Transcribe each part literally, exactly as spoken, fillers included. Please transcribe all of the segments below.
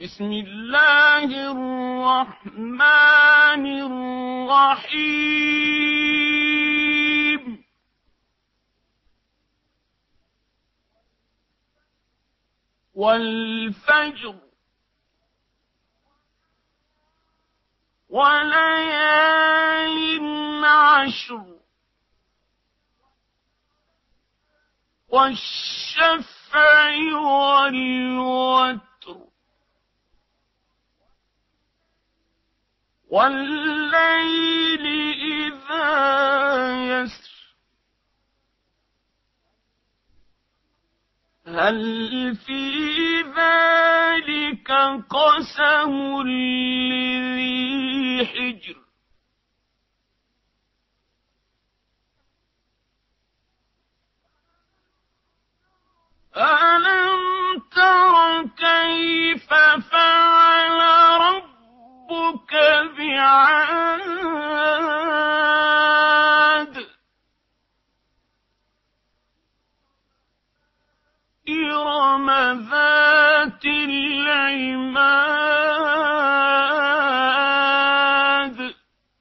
بسم الله الرحمن الرحيم والفجر وليال عشر والشفع والوتر والليل إذا يسر هل في ذلك قسم لذي حجر ألم تر كيف فعل ربك بعاد إرم ذات العماد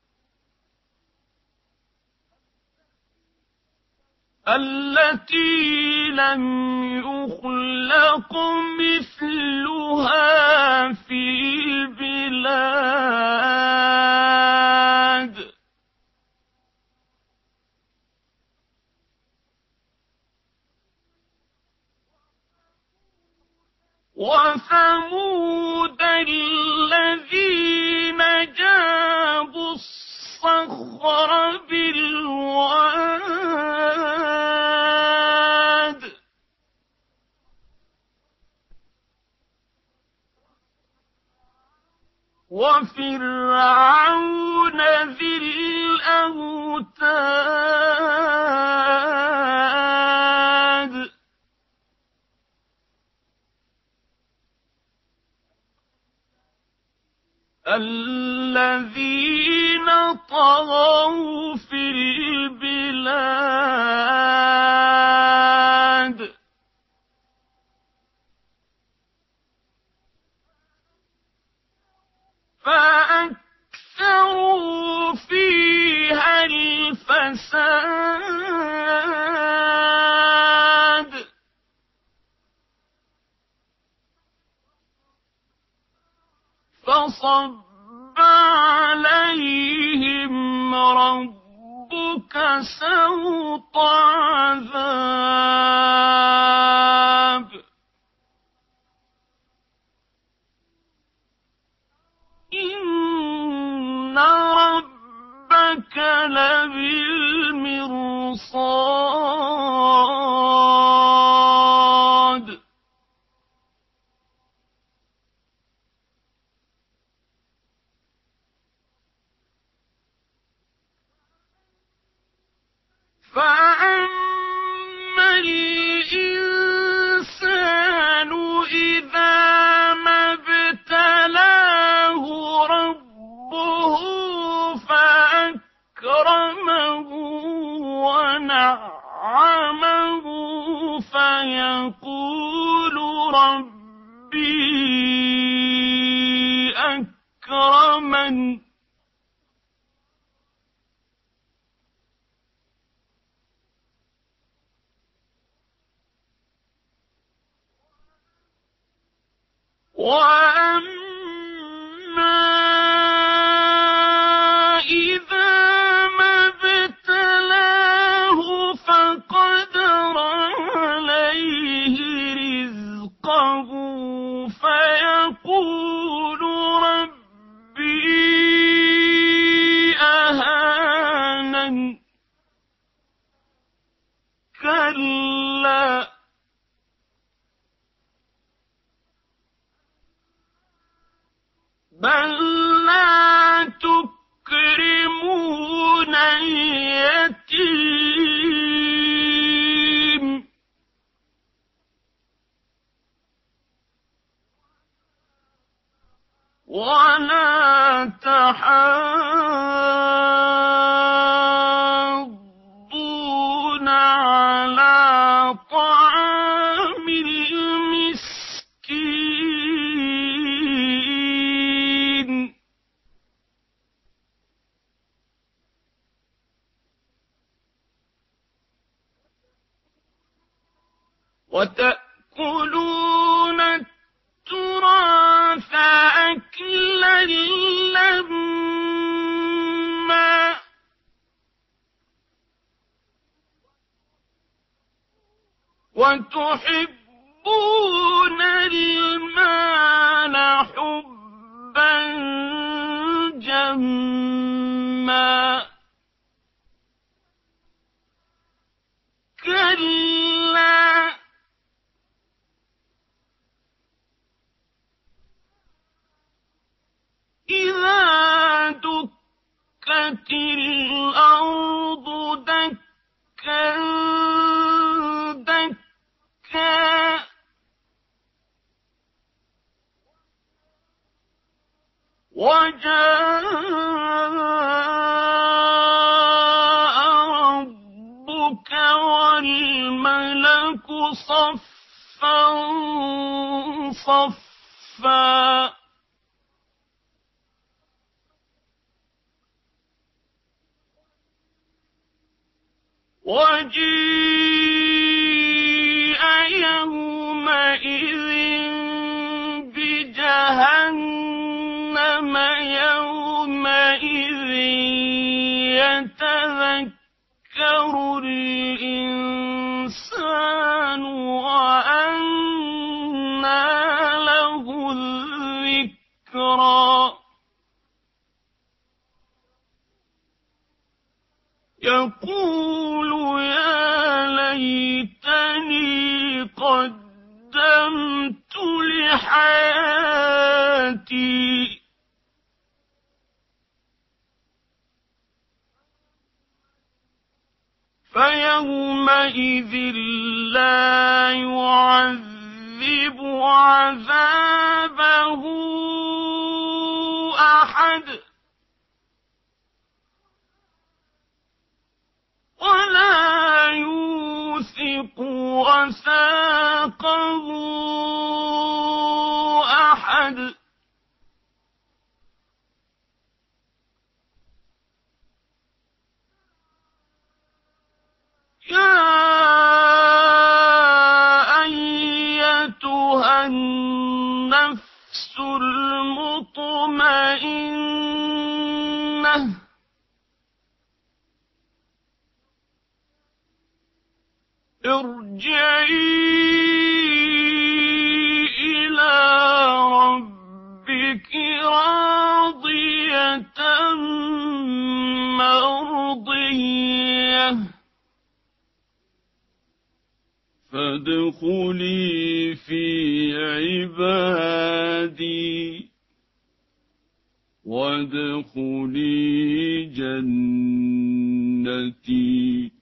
التي لم يخلق مثلها في البلاد وثمود الذين جابوا الصخر بالواد وفرعون ذي الأوتاد الذين طغوا في البلاد فأكثروا فيها الفساد فصب عليهم ربك سوط عذاب إن ربك لبالمرصاد فأما الإنسان إذا ما ابتلاه ربه فأكرمه ونعمه فيقول ربي أكرمن وأما إذا ما ابتلاه فقدر عليه رزقه فيقول ربي أهانن كلا بل لا تكرمون اليتيم ولا تحاضون على طعام المسكين تحبون المال حبا جما كلا إذا دكت الأرض دكا دكا وجاء ربك والملك صفا صفا وجيء يومئذ بجهنم يومئذ يتذكر الإنسان وأنى له الذكرى يقول يا ليتني قدمت لحياتي فيومئذ لا يعذب عذابه أحد ولا يوثق وثاقه أحد يا أيتها النفس المطمئنة ارجعي إلى ربك راضية مرضية فادخلي في عبادي وادخلي جنتي